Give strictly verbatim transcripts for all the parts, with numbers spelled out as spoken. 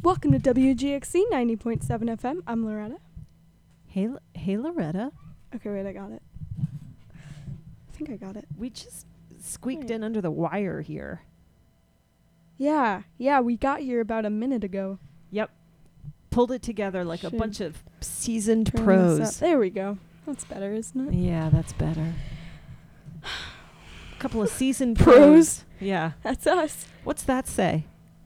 Welcome to W G X C ninety point seven F M. I'm Loretta. Hey, L- hey, Loretta. Okay, wait, I got it. I think I got it. We just squeaked Right. in under the wire here. Yeah, yeah, we got here about a minute ago. Yep. Pulled it together like Should a bunch of seasoned Turn this pros. up. There we go. That's better, isn't it? Yeah, that's better. A couple of seasoned Pros. pros. Yeah. That's us. What's that say?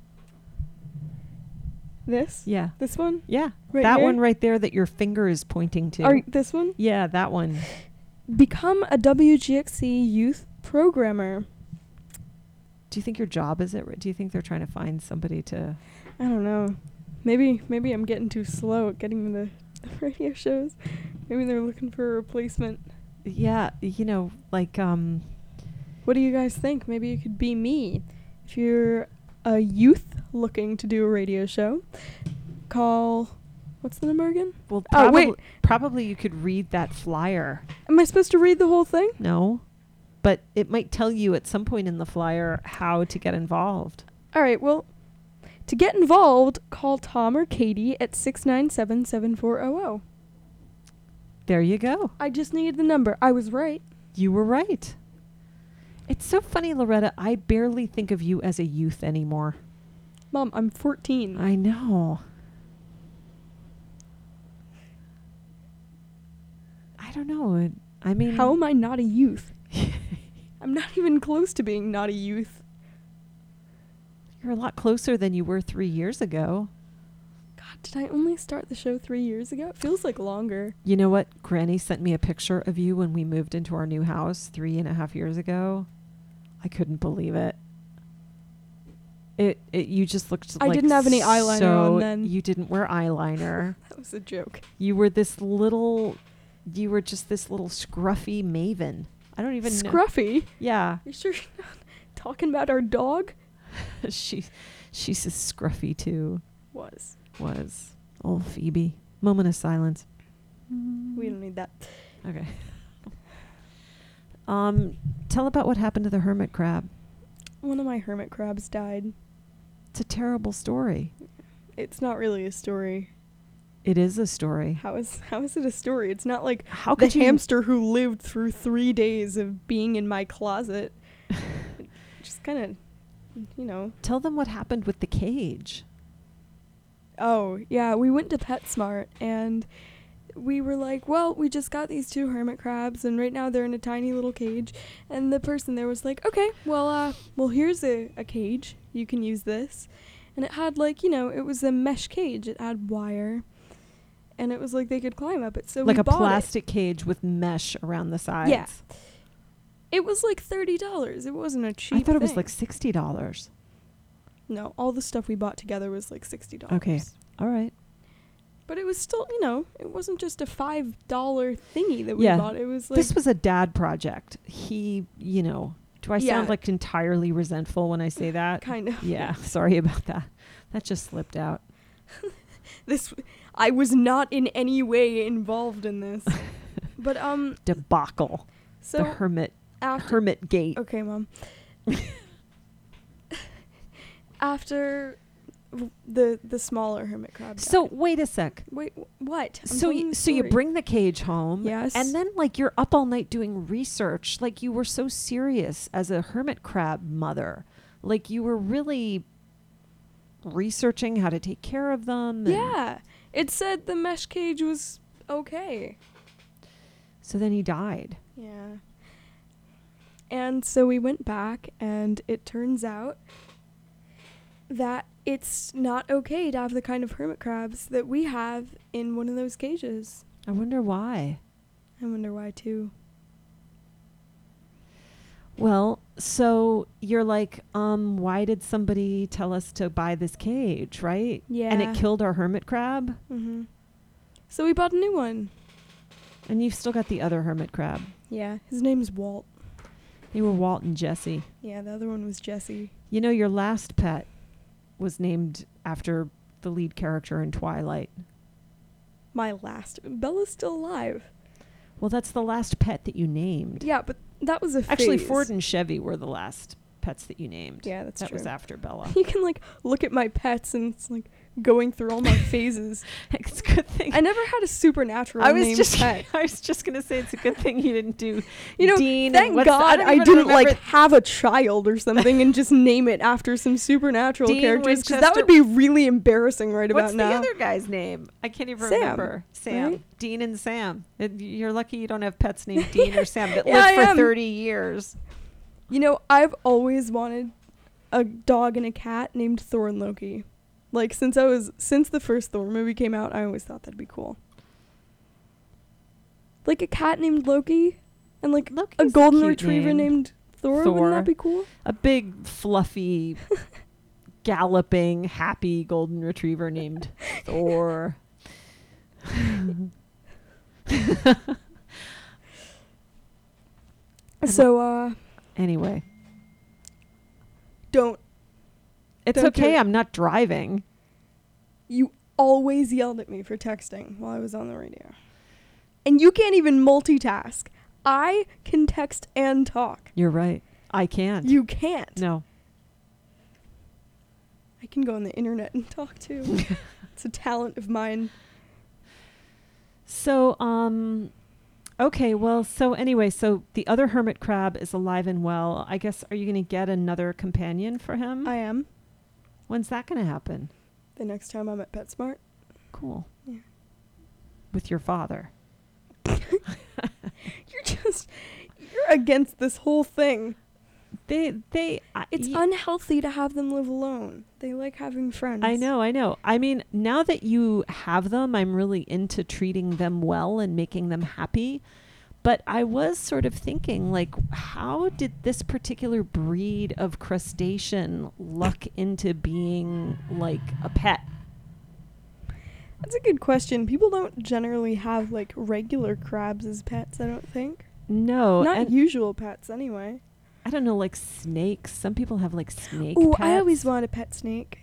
This? Yeah. This one? Yeah. Right that here? one right there that your finger is pointing to. Or this one? Yeah, that one. Become a W G X C youth programmer. Do you think your job is it? Do you think they're trying to find somebody to... I don't know. Maybe maybe I'm getting too slow at getting the radio shows. Maybe they're looking for a replacement. Yeah, you know, like, um... What do you guys think? Maybe you could be me. If you're a youth looking to do a radio show, call... What's the number again? Well, Oh, probably, wait. probably you could read that flyer. Am I supposed to read the whole thing? No, but it might tell you at some point in the flyer how to get involved. All right, well, to get involved, call Tom or Katie at six nine seven, seven four zero zero. There you go. I just needed the number. I was right. You were right. It's so funny, Loretta. I barely think of you as a youth anymore. Mom, I'm fourteen. I know. I don't know. It, I mean... How am I not a youth? I'm not even close to being not a youth. You're a lot closer than you were three years ago. God, did I only start the show three years ago? It feels like longer. You know what? Granny sent me a picture of you when we moved into our new house three and a half years ago. I couldn't believe it. It, it you just looked I like didn't have any eyeliner so on then. You didn't wear eyeliner. That was a joke. You were this little, you were just this little scruffy maven. I don't even know. Scruffy? Yeah. You sure you're not talking about our dog? she, she's a scruffy too. Was. Was. Old Phoebe. Moment of silence. We don't need that. Okay. Um, tell about what happened to the hermit crab. One of my hermit crabs died. It's a terrible story. It's not really a story. It is a story. How is how is it a story? It's not like How the could you... hamster who lived through three days of being in my closet. Just kind of, you know. Tell them what happened with the cage. Oh, yeah, we went to PetSmart and we were like, well, we just got these two hermit crabs and right now they're in a tiny little cage. And the person there was like, okay, well, uh, well, here's a, a cage. You can use this. And it had like, you know, it was a mesh cage. It had wire. And it was like they could climb up it. So Like we a bought plastic it. cage with mesh around the sides. Yeah. It was like thirty dollars. It wasn't a cheap I thought it was thing. like sixty dollars. No, all the stuff we bought together was like sixty dollars. Okay. All right. But it was still, you know, it wasn't just a five dollar thingy that we Yeah. bought. It was like... This was a dad project. He, you know, do I Yeah. sound like entirely resentful when I say that? Kind of. Yeah. Sorry about that. That just slipped out. This... I was not in any way involved in this. But, um... Debacle. So... the hermit, after, hermit gate. Okay, Mom. After w- the the smaller hermit crab So died. wait a sec. Wait, wh- what? I'm So telling you, the so you story. bring the cage home. Yes. And then like you're up all night doing research. Like you were so serious as a hermit crab mother. Like you were really researching how to take care of them. and- Yeah. It said the mesh cage was okay. So then he died. Yeah. And so we went back, and it turns out that it's not okay to have the kind of hermit crabs that we have in one of those cages. I wonder why. I wonder why, too. Well, so you're like, um, why did somebody tell us to buy this cage, right? Yeah. And it killed our hermit crab? Mm-hmm. So we bought a new one. And you've still got the other hermit crab. Yeah. His name's Walt. They were Walt and Jesse. Yeah, the other one was Jesse. You know, your last pet was named after the lead character in Twilight. My last. Bella's still alive. Well, that's the last pet that you named. Yeah, but that was a Actually, phase. Ford and Chevy were the last pets that you named. Yeah, that's that true. was after Bella. You can like look at my pets and it's like going through all my phases. It's a good thing. I never had a supernatural I was named just pet. I was just gonna say it's a good thing you didn't do You know, Dean. thank and what's God the, I, I, don't even didn't like remember- have a child or something and just name it after some supernatural Dean characters because that would Winchester- be really embarrassing right What's about the now. other guy's name? I can't even Sam, remember. Sam. right? Dean and Sam. It- you're lucky you don't have pets named Dean or Sam that Yeah, I lived for am. thirty years. You know, I've always wanted a dog and a cat named Thor and Loki. Like since I was since the first Thor movie came out, I always thought that'd be cool. Like a cat named Loki and like Loki's a a golden cute retriever name. named Thor. Thor. Wouldn't that be cool? A big, fluffy, galloping, happy golden retriever named Thor. So uh Anyway, don't it's Don't do okay. it. I'm not driving. you always yelled at me for texting while I was on the radio. And you can't even multitask. I can text and talk. You're right. I can't. You can't. No. I can go on the internet and talk too. It's a talent of mine. So, um, okay, well, so anyway, so the other hermit crab is alive and well. I guess, are you going to get another companion for him? I am. When's that going to happen? The next time I'm at PetSmart. Cool. Yeah. With your father. You're just, you're against this whole thing. They, they, I- It's y- unhealthy to have them live alone. They like having friends. I know, I know. I mean, now that you have them, I'm really into treating them well and making them happy. But I was sort of thinking, like, how did this particular breed of crustacean luck into being like a pet? That's a good question. People don't generally have like regular crabs as pets, I don't think. No, Not and usual pets anyway. I don't know, like snakes. Some people have like snake Ooh, pets. I always wanted a pet snake.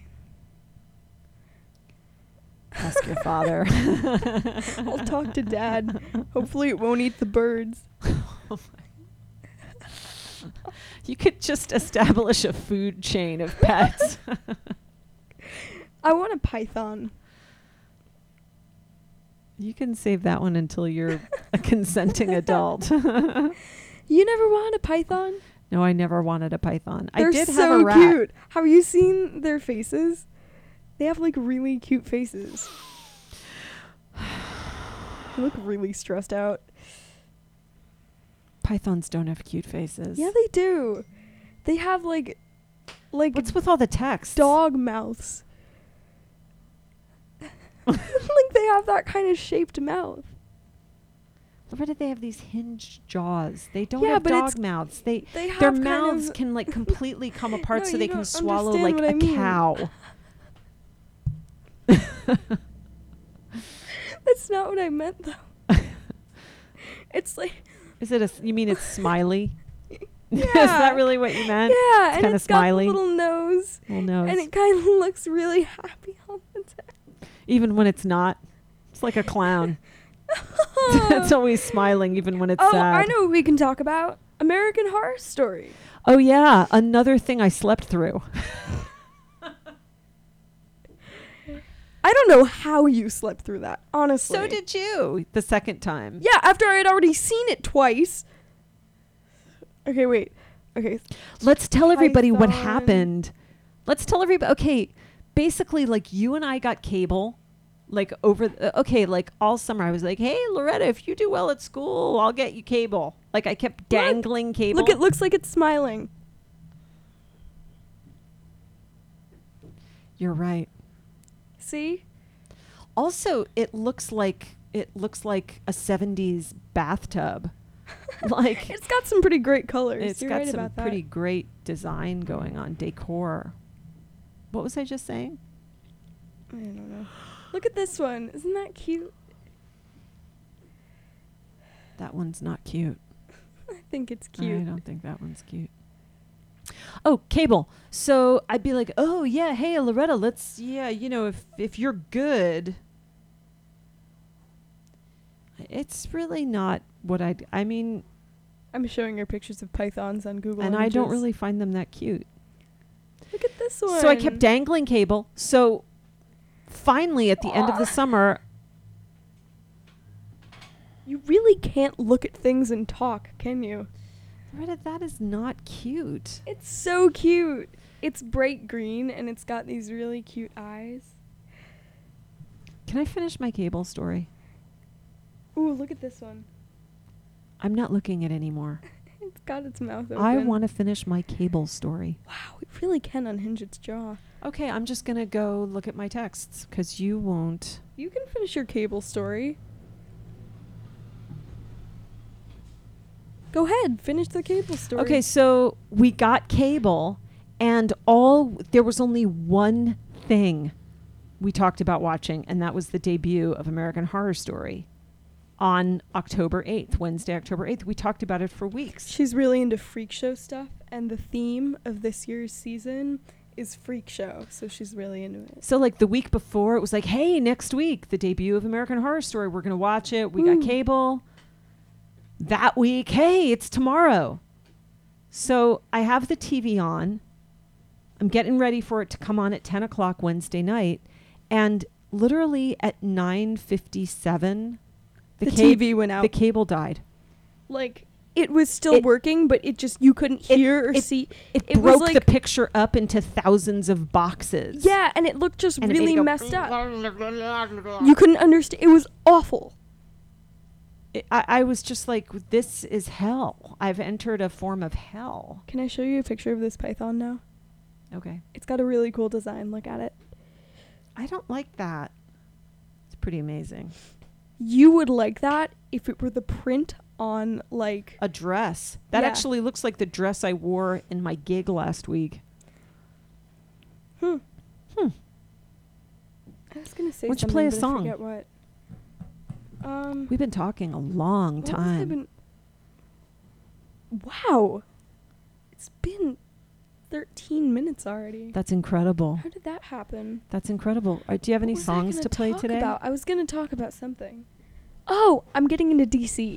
Ask your father. I'll talk to Dad. Hopefully it won't eat the birds. You could just establish a food chain of pets. I want a python. You can save that one until you're a consenting adult. You never wanted a python? No, I never wanted a python. They're I did so have a rat. cute. Have you seen their faces? They have like really cute faces. They look really stressed out. Pythons don't have cute faces. Yeah, they do. They have like like What's with all the text? dog mouths. Like they have that kind of shaped mouth. Why do they have these hinged jaws? They don't Yeah, have but dog it's- mouths. They They have their kind mouths of can like completely come apart No, so you they can don't swallow understand like what I a mean. cow. That's not what I meant though. It's like Is it a? s- You mean it's smiley? yeah. Is that really what you meant? Yeah, It's and kinda it's got the smiley. little nose, Well, no. and it kind of looks really happy all the time. Even when it's not, it's like a clown. It's always smiling, even when it's Oh, sad. I know what we can talk about. American Horror Story. Oh yeah, another thing I slept through. I don't know how you slept through that, honestly. So did you the second time. Yeah, after I had already seen it twice. Okay, wait. Okay. Let's tell everybody what Python. happened. Let's tell everybody. Okay, basically, like you and I got cable, like over. The, okay, like all summer, I was like, "Hey, Loretta, if you do well at school, I'll get you cable." Like I kept dangling cable. Look, it looks like it's smiling. You're right. See? Also, it looks like it looks like a seventies bathtub. Like It's got some pretty great colors. it's You're got right some about that. pretty great design going on, decor. What was I just saying? I don't know. Look at this one. Isn't that cute? That one's not cute. I think it's I cute. don't think that one's cute. Oh, cable. So I'd be like, oh yeah, hey Loretta, let's yeah, you know, if if you're good. It's really not what I'd I mean, I'm showing her pictures of pythons on Google and Images. I don't really find them that cute. Look at this one. So I kept dangling cable. So finally, at the end of the summer, You really can't look at things and talk, can you? Loretta, that is not cute. It's so cute. It's bright green and it's got these really cute eyes. Can I finish my cable story? Ooh, look at this one. I'm not looking at it anymore. It's got its mouth open. I want to finish my cable story. Wow, it really can unhinge its jaw. Okay, I'm just going to go look at my texts because you won't. You can finish your cable story. Go ahead, finish the cable story. Okay, so we got cable, and all there was only one thing we talked about watching, and that was the debut of American Horror Story on October eighth, Wednesday, October eighth. We talked about it for weeks. She's really into freak show stuff, and the theme of this year's season is freak show, so she's really into it. So, like, the week before, it was like, hey, next week, the debut of American Horror Story. We're going to watch it. We Ooh. got cable. That week, hey, it's tomorrow. So I have the T V on. I'm getting ready for it to come on at ten o'clock Wednesday night. And literally at nine fifty-seven, The, the, T V went out. the cable died. Like, it was still It- working, but it just, you couldn't It- hear or it- see. It, It was broke the like- picture up into thousands of boxes. Yeah, and it looked just And it made really it go messed up. You couldn't understand. It was awful. It- I, I was just like, this is hell. I've entered a form of hell. Can I show you a picture of this python now? Okay. It's got a really cool design. Look at it. I don't like that. It's pretty amazing. You would like that if it were the print on, like... A dress. That Yeah. actually looks like the dress I wore in my gig last week. Hmm. Hmm. I was going to say Why don't you something, play a but song? I forget what. Um, We've been talking a long what have I time. been- Wow. It's been thirteen minutes already. That's incredible. How did that happen? That's incredible. Uh, do you have any What was I songs gonna to play talk today? About? I was going to talk about something. Oh, I'm getting into D C.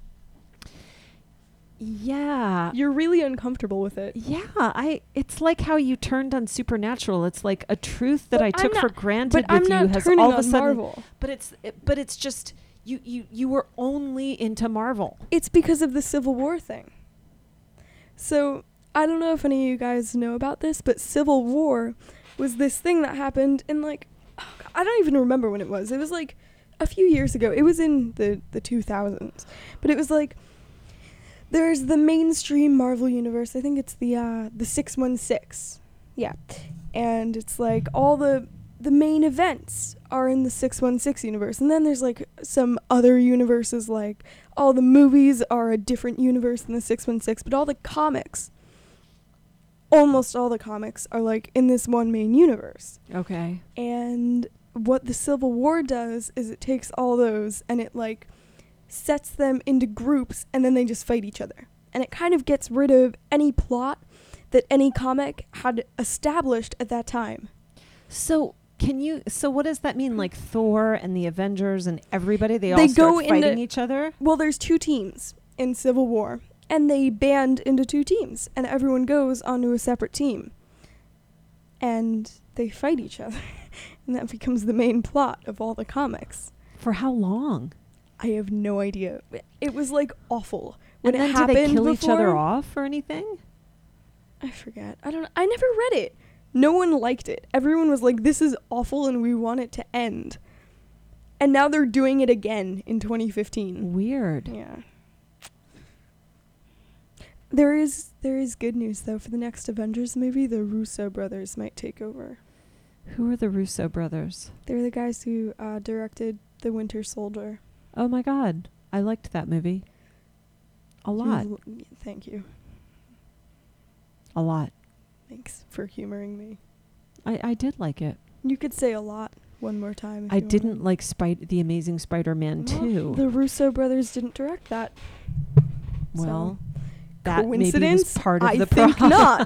Yeah. You're really uncomfortable with it. Yeah, I it's like how you turned on Supernatural. It's like a truth that But I I'm took not- for granted But I'm with you not has turning all of on a sudden Marvel. but it's it, but it's just you you you were only into Marvel. It's because of the Civil War thing. So, I don't know if any of you guys know about this, but Civil War was this thing that happened in like, oh God, I don't even remember when it was. It was like a few years ago. It was in the, the two thousands. But it was like, there's the mainstream Marvel universe. I think it's the uh, the six one six. Yeah. And it's like all the the main events are in the six one six universe. And then there's like some other universes, like all the movies are a different universe than the six one six, but all the comics, almost all the comics are like in this one main universe. Okay. And what the Civil War does is it takes all those and it like sets them into groups and then they just fight each other. And it kind of gets rid of any plot that any comic had established at that time. So can you so what does that mean? Like Thor and the Avengers and everybody they, They all start go fighting into- each other? Well, there's two teams in Civil War and they band into two teams and everyone goes onto a separate team. And they fight each other. And that becomes the main plot of all the comics. For how long? I have no idea. It was like awful. When And it then do happened they kill each other before- off or anything? I forget. I don't know. I never read it. No one liked it. Everyone was like, this is awful and we want it to end. And now they're doing it again in twenty fifteen. Weird. Yeah. There is there is good news though. For the next Avengers movie, the Russo brothers might take over. Who are the Russo brothers? They're the guys who uh, directed The Winter Soldier. Oh my god. I liked that movie. A lot. You l- Thank you. A lot. Thanks for humoring me. I, I did like it. You could say a lot one more time. If I you wanted. didn't like Spid- The Amazing Spider-Man Well, two. The Russo brothers didn't direct that. Well, So, that maybe was coincidence? part of I the think problem. not.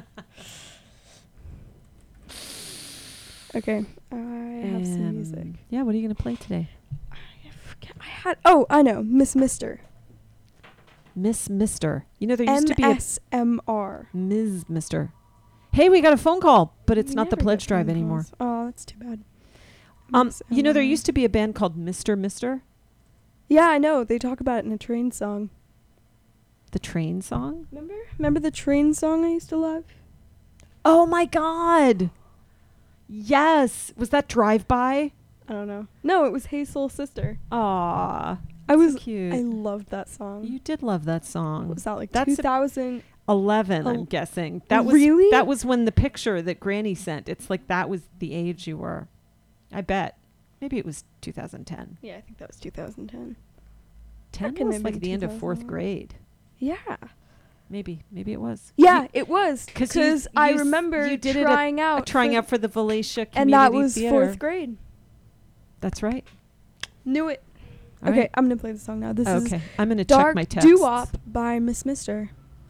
Okay, I have some music. Um, Yeah, what are you going to play today? I forget. I had. Oh, I know. Miss Mister. Miss Mister. You know, there used to be a M S M R. Miz Mister. Hey, we got a phone call, but it's We not the never pledge get drive phone anymore. calls. Oh, that's too bad. Um, Miss you know, there M R. used to be a band called Mister Mister, Yeah, I know. They talk about it in a Train song. the Train song. Remember? Remember the Train song I used to love? Oh my God! Yes, was that Drive By? I don't know. No, it was Hey Soul Sister. Aw, I was. so cute. I loved that song. You did love that song. What was that like That's a- two thousand? Eleven, I'm Oh, guessing. That was really? that was when the picture that Granny sent. It's like that was the age you were. I bet. Maybe it was two thousand ten. Yeah, I think that was two thousand ten. ten couldn't was have like been the end of fourth two thousand one. grade. Yeah. Maybe. Maybe it was. Yeah, You- it was 'Cause you- because I you s- remember you did it at- trying uh, out, trying for- out for the Valatia Community and that was Theater. fourth grade. That's right. Knew it. All okay, right. I'm gonna play the song now. This is Okay. I'm going to check Dark my text. Doo-Wop by Miss Mister.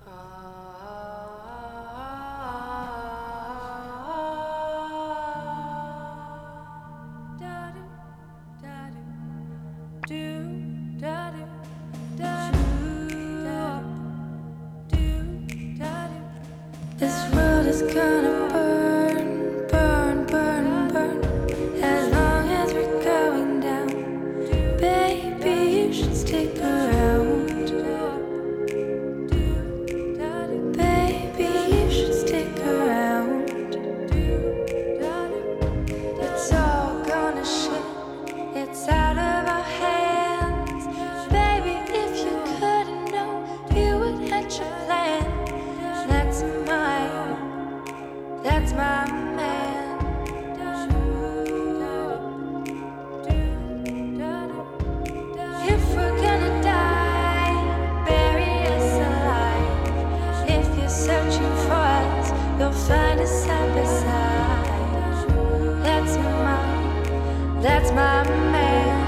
This world is gonna burn, burn, burn, burn. As long as we're going down, baby, you should stick around. Baby, you should stick around. It's all gonna shit. It's out of our hands, baby. If you couldn't know, you would hatch a plan. That's my, that's my man. If we're gonna die, bury us alive. If you're searching for us, you'll find us side by side. That's my, that's my man.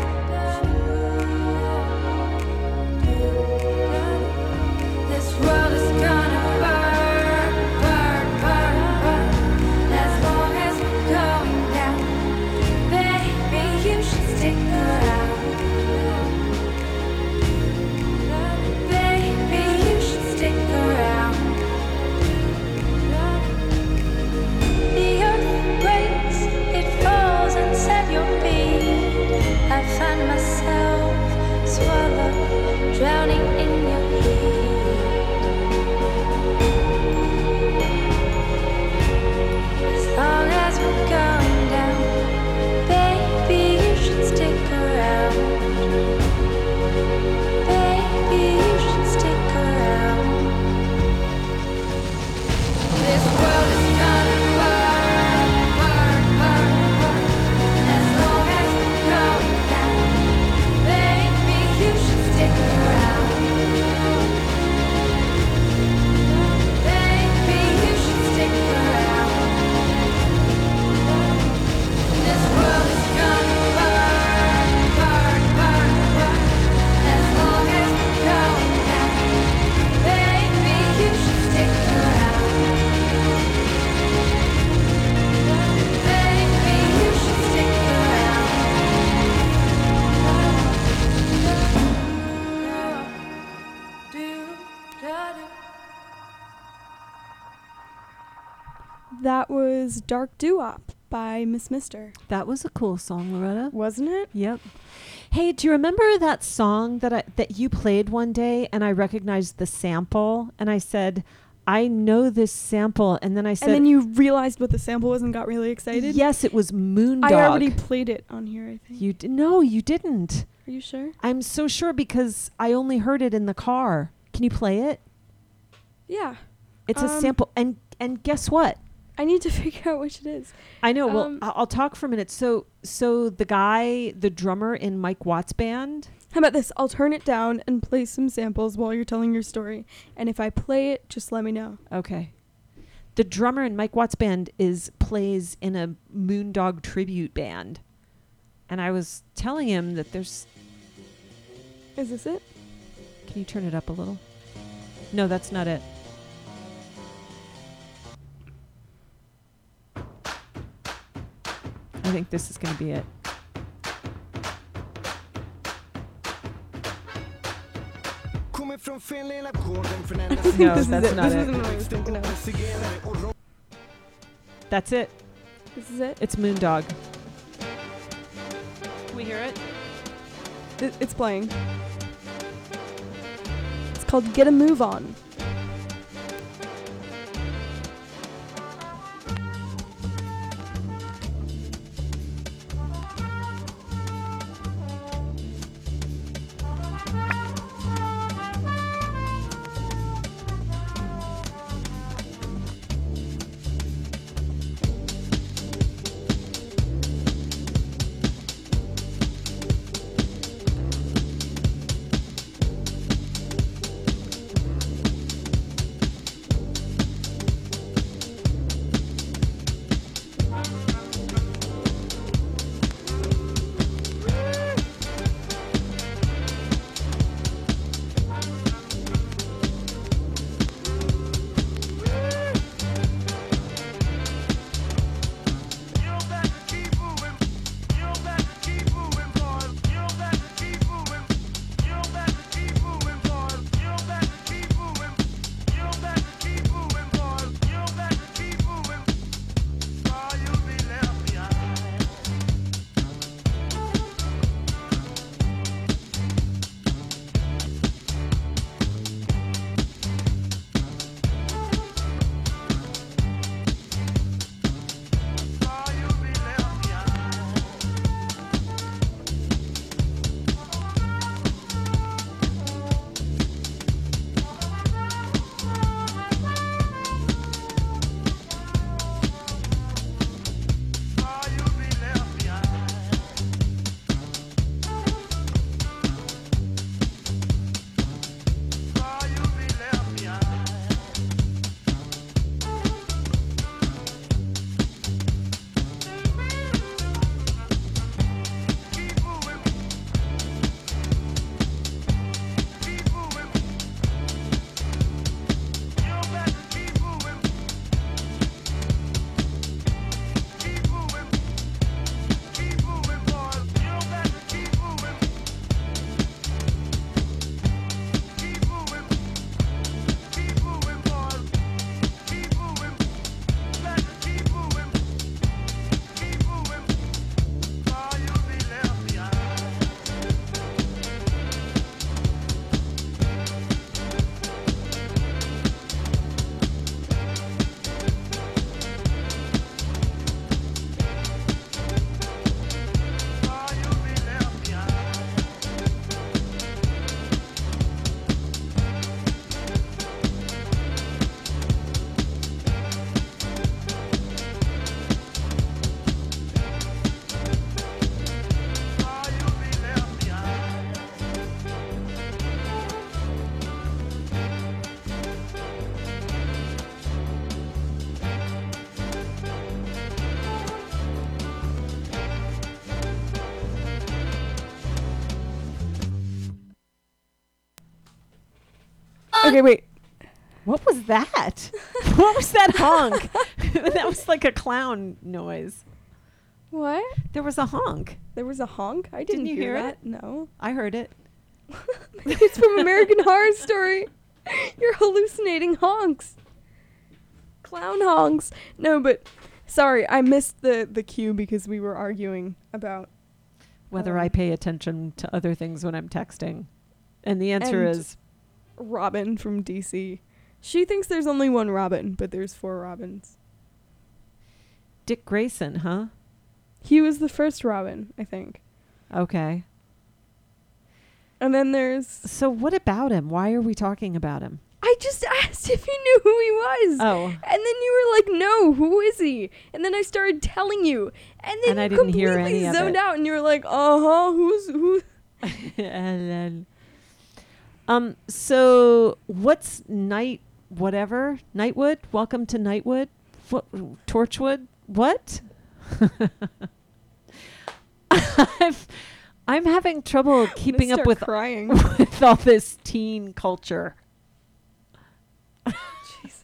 This world is gonna burn, burn, burn, burn. As long as we're going down, baby, you should stick around. Baby, you should stick around. The earth breaks, it falls inside your beat. I find myself swallowed, drowning in your heat. As long as we're going down, baby, you should stick around. Baby, you should stick around. This world is gonna burn, burn, burn, burn. As long as we're going down, baby, you should stick around. Baby, you should stick around. This world is gonna burn, burn, burn, burn. As long as we're going down, baby, you should stick around. Baby, you should stick around. That was Dark Doo-Wop by Miss Mister. That was a cool song, Loretta. Wasn't it? Yep. Hey, do you remember that song that I that you played one day and I recognized the sample and I said, I know this sample, and then I said, And then you realized what the sample was and got really excited? yes, it was Moondog. I already played it on here, I think. You d- no, you didn't. Are you sure? I'm so sure because I only heard it in the car. Can you play it? Yeah. It's a Um, sample, and and guess what? I need to figure out which it is. I know. Well, um, I- I'll talk for a minute. So so the guy, the drummer in Mike Watt's band. How about this? I'll turn it down and play some samples while you're telling your story. And if I play it, just let me know. Okay. The drummer in Mike Watt's band is plays in a Moondog tribute band. And I was telling him that there's Is this it? Can you turn it up a little? No, that's not it. I think this is going to be it. No, This is that's it. not This it. isn't what I was thinking of. That's it. This is it. It's Moondog. Can we hear it? It- It's playing. It's called Get a Move On. Okay, wait. What was that? What was that honk? That was like a clown noise. What? There was a honk. There was a honk? I didn't, Didn't you hear, hear that. No. I heard it. It's from American Horror Story. You're hallucinating honks. Clown honks. No, but sorry, I missed the the cue because we were arguing about Whether Um, I pay attention to other things when I'm texting. And the answer And- is Robin from D C. She thinks there's only one Robin, but there's four Robins. Dick Grayson, huh? He was the first Robin, I think. Okay. And then there's So what about him? Why are we talking about him? I just asked if you knew who he was. Oh. And then you were like, no, who is he? And then I started telling you. And then And you I didn't hear completely any of zoned it. out and you were like, uh-huh, who's who? And then, um, so what's night, whatever? Nightwood? Welcome to Nightwood? What, Torchwood? What? I'm, I'm having trouble keeping up start with, crying. with all this teen culture. Jesus.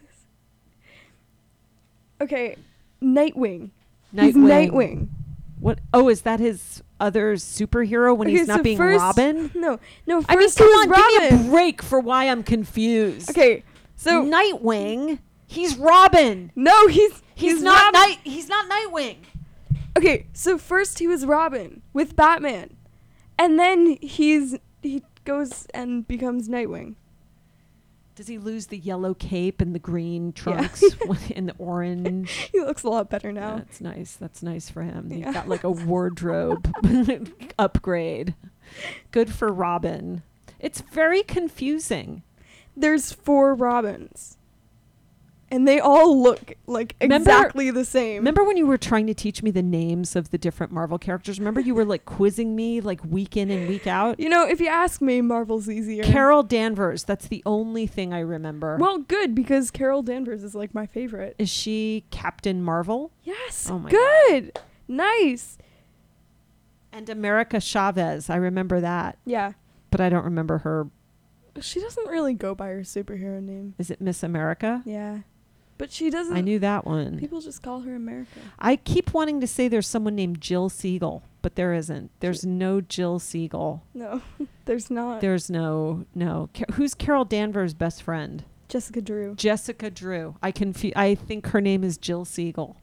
Okay, Nightwing. Nightwing. He's Nightwing. What? Oh, is that his other superhero when Okay, he's not so being first- Robin? No, no. First I mean, he come was on, Robin. give me a break for why I'm confused. Okay, so Nightwing, he's Robin. no, he's He's, not Robin. night. He's not Nightwing. Okay, so first he was Robin with Batman, and then he's he goes and becomes Nightwing. Does he lose the yellow cape and the green trunks and the orange? He looks a lot better now. That's nice. That's nice for him. Yeah. He got like a wardrobe upgrade. Good for Robin. It's very confusing. There's four Robins, and they all look like Remember- exactly the same. Remember when you were trying to teach me the names of the different Marvel characters? Remember you were like quizzing me like week in and week out? You know, if you ask me, Marvel's easier. Carol Danvers. That's the only thing I remember. Well, good, because Carol Danvers is like my favorite. Is she Captain Marvel? Yes. Oh my good. Nice. And America Chavez. I remember that, Yeah. but I don't remember her. She doesn't really go by her superhero name. Is it Miss America? Yeah. But she doesn't. I knew that one. People just call her America. I keep wanting to say there's someone named Jill Siegel, but there isn't. There's no Jill Siegel. No, there's not. There's no, no. Ca- who's Carol Danvers' best friend? Jessica Drew. Jessica Drew. I confu- I think her name is Jill Siegel.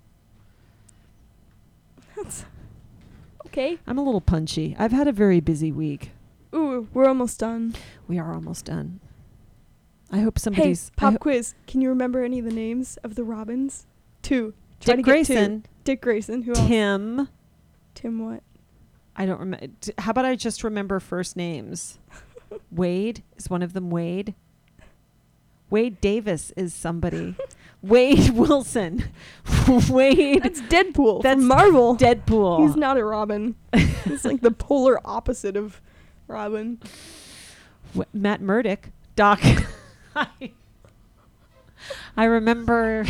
That's okay. I'm a little punchy. I've had a very busy week. Ooh, we're almost done. We are almost done. I hope Hey, somebody's... I pop ho- quiz. Can you remember any of the names of the Robins? Two. Try Dick to get two. Grayson, Dick Grayson. Who else? Tim. Tim what? I don't remember. How about I just remember first names? Wade. Is one of them Wade? Wade Davis is somebody. Wade Wilson. Wade. That's Deadpool. That's from Marvel. Deadpool. He's not a Robin. He's like the polar opposite of Robin. W- Matt Murdock. Doc. I, I remember.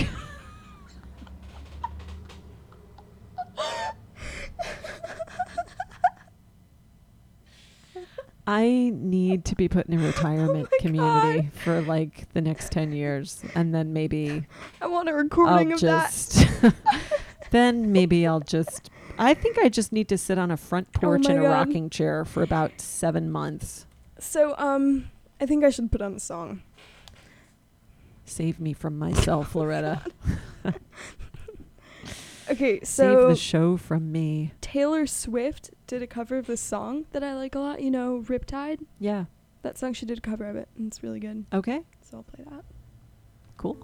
I need to be put in a retirement my community God. for like the next ten years. And then maybe I want a recording I'll of that. just. Then maybe I'll just. I think I just need to sit on a front porch Oh my in a God. rocking chair for about seven months. So, um, I think I should put on a song. Save me from myself, Loretta. Okay, Save so the show from me. Taylor Swift did a cover of this song that I like a lot. You know, Riptide. Yeah. That song, she did a cover of it, and it's really good. Okay. So I'll play that. Cool.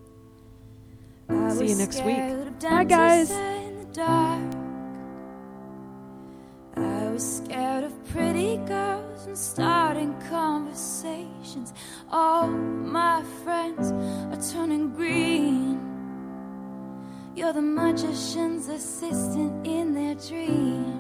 I See you was next week. scared of Bye, guys. dances in the dark. I was scared of pretty girls and starting conversations. All my friends are turning green. You're the magician's assistant in their dreams.